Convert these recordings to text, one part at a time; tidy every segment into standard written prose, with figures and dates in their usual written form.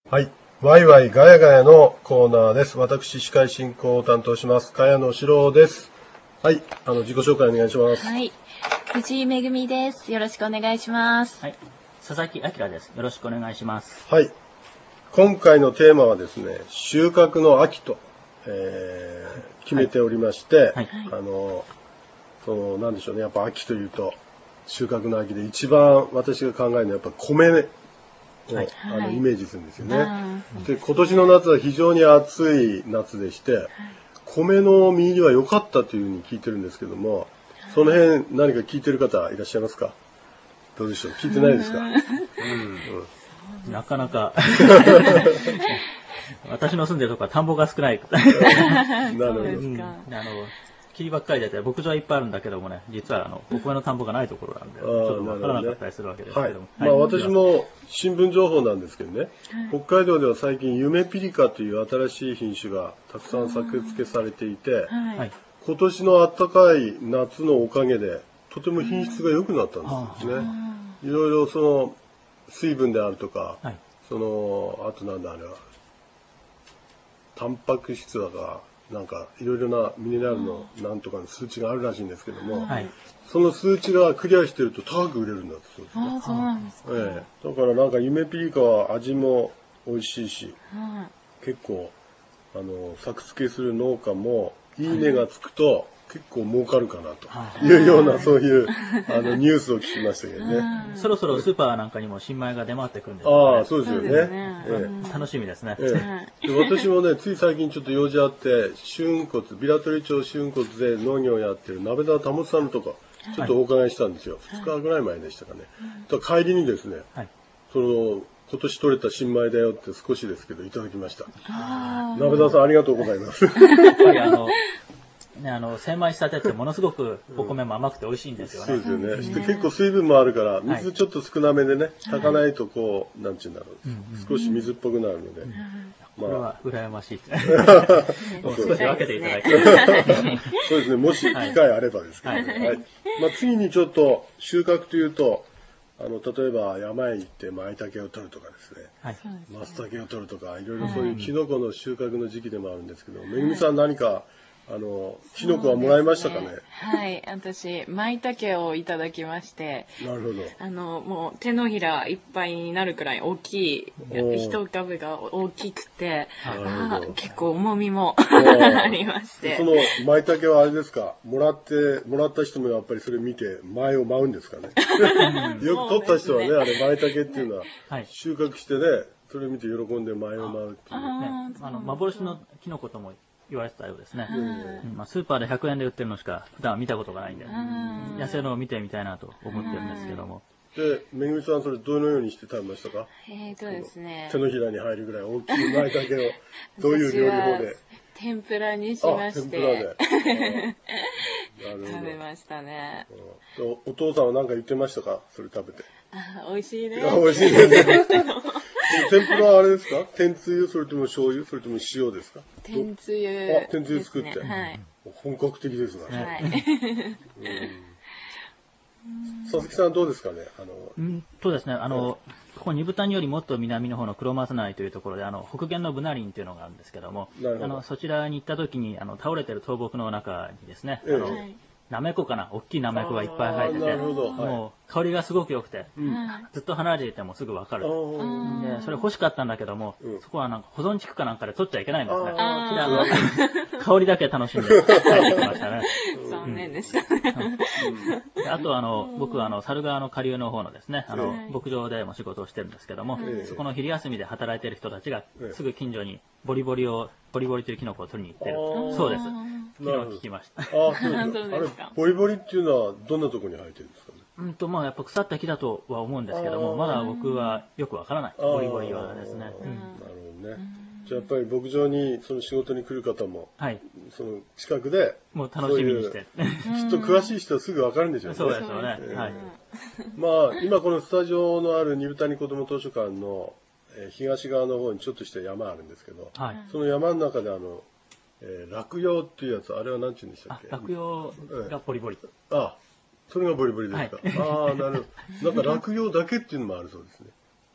はい。ワイワイガヤガヤのコーナーです。私、司会進行を担当します。茅野史郎です。はい。自己紹介お願いします。 はい。藤井めぐみです。よろしくお願いします。 はい。佐々木明です。よろしくお願いします。 はい。今回のテーマはですね、収穫の秋と、決めておりまして、 はい。 なんでしょうね。やっぱ秋というと、収穫の秋で一番私が考えるのはやっぱ米を、イメージするんですよね。で、今年の夏は非常に暑い夏でして、米の実入りは良かったというふうに聞いてるんですけども、その辺何か聞いてる方いらっしゃいますか？どうでしょう？聞いてないですか？ なかなか私の住んでるとこは田んぼが少ない。 なるほど。 霧ばっかり出て、牧場はいっぱいあるんだけどもね、実はお米の田んぼがないところなんで、ちょっとわからなかったりするわけですけども。 はい。私も新聞情報なんですけどね、北海道では最近夢ピリカという新しい品種がたくさん作付けされていて、今年の暖かい夏のおかげで、とても品質が良くなったんですね。いろいろその水分であるとか、あとなんだあれは、タンパク質だか、なんかいろいろなミネラルのなんとかの数値があるらしいんですけども、その数値がクリアしてると高く売れるんだそうですね。 そうなんですか。 だからなんか夢ピリカは味も美味しいし、結構作付けする農家もいい値がつくと結構儲かるかなというようなそういうニュースを聞きましたけどね。 そろそろスーパーなんかにも新米が出回ってくるんですよね。 ああ、そうですよね。 楽しみですね。 で私もね、つい最近ちょっと用事あって、ビラトリ町春骨で農業をやってる鍋田保さんとか、ちょっとお伺いしたんですよ。2日ぐらい前でしたかね。帰りにですね、今年取れた新米だよって少しですけどいただきました。鍋田さんありがとうございます。やっぱり精米したてってものすごくお米も甘くて美味しいんですよね。 そうですよね。結構水分もあるから、水ちょっと少なめでね、炊かないとこう、なんていうんだろう、少し水っぽくなるので。 これは羨ましい。もう少し分けていただいて。 そうですね、もし機会あればですけどね。次にちょっと収穫というと、例えば山へ行って舞茸を取るとかですね、松茸を取るとか、いろいろそういうキノコの収穫の時期でもあるんですけど、めぐみさん何か、キノコはもらいましたかね？ はい、私、舞茸をいただきまして。 なるほど。もう手のひらいっぱいになるくらい大きい、一株が大きくて、結構重みもありまして。 その舞茸はあれですか？もらった人もやっぱりそれ見て前を舞うんですかね？よく取った人はね、あれ舞茸っていうのは収穫してね、それを見て喜んで前を舞うっていう。 幻のキノコとも言われてたようですね。スーパーで100円で売ってるのしか普段は見たことがないんで、野生のを見てみたいなと思ってるんですけども。 で、めぐみさんそれどのようにして食べましたか？ ですね。 手のひらに入るぐらい大きい舞茸をどういう料理法で？ 天ぷらにしまして。 天ぷらで。 食べましたね。 お父さんは何か言ってましたか？それ食べて。 美味しいね。 美味しいね。天ぷらはあれですか？天つゆ、それとも醤油、それとも塩ですか？ 天つゆ。 天つゆ作って。本格的ですが。佐々木さんどうですかね？ そうですね。ここ二豚よりもっと南の方の黒松内というところで、北限のブナ林というのがあるんですけども、そちらに行った時に、倒れてる倒木の中にですね、なめこかな、大きいなめこがいっぱい生えてて、もう香りがすごく良くて、ずっと離れていてもすぐわかる。で、それ欲しかったんだけども、そこはなんか保存地区かなんかで取っちゃいけないんですね。香りだけ楽しんで帰ってきましたね。 残念でしたね。 あと僕猿川の下流の方のですね、牧場でも仕事をしてるんですけども、そこの昼休みで働いている人たちがすぐ近所にボリボリというキノコを取りに行ってる。そうです。昨日聞きました。 ボリボリっていうのはどんなところに生えてるんですかね？ やっぱ腐った木だとは思うんですけども、まだ僕はよくわからない。ボリボリはですね。なるほどね。じゃあやっぱり牧場にその仕事に来る方も、その近くで、 もう楽しみにして。 きっと詳しい人はすぐわかるんでしょうね。 そうですよね。 今このスタジオのある二豚に子ども図書館の東側の方にちょっとした山あるんですけど、その山の中で落葉っていうやつ、あれは何て言うんでしたっけ？ 落葉がボリボリ。 それがボリボリですか。なるほど。なんか落葉だけっていうのもあるそうですね。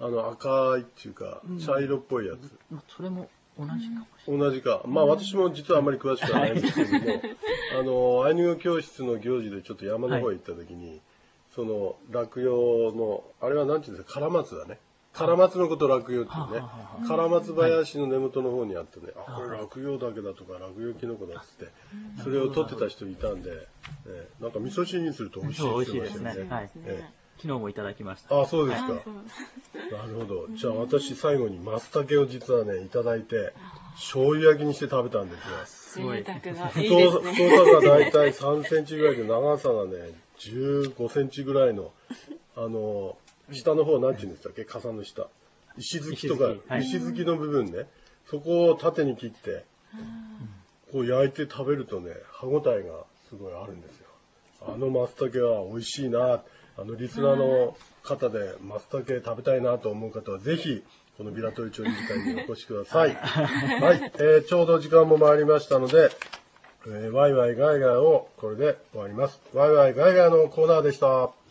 赤いっていうか、茶色っぽいやつ。 それも同じかもしれない。同じか。まあ私も実はあんまり詳しくはないんですけども、アイヌ語教室の行事でちょっと山の方へ行った時に、その落葉の、あれはなんていうんですか、カラマツだね。カラマツのこと落葉っていうね。カラマツ林の根元の方にあってね、これ落葉だけだとか落葉キノコだっつって、それを取ってた人いたんで、なんか味噌汁にすると美味しいですね。美味しいですね。昨日もいただきました。 あ、そうですか。なるほど。じゃあ私最後に松茸を実はね、いただいて、醤油焼きにして食べたんですよ。贅沢な。 太さがだいたい3センチぐらいで、長さがね、15センチぐらいの、下の方なんて言うんでしたっけ、傘の下。石突きとか、石突きの部分ね、そこを縦に切って、こう焼いて食べるとね、歯ごたえがすごいあるんですよ。松茸は美味しいな。リスナーの方で松茸食べたいなと思う方はぜひこのビラトリ町理事会にお越しください。はい、ちょうど時間も回りましたので、ワイワイガイガーをこれで終わります。ワイワイガイガーのコーナーでした。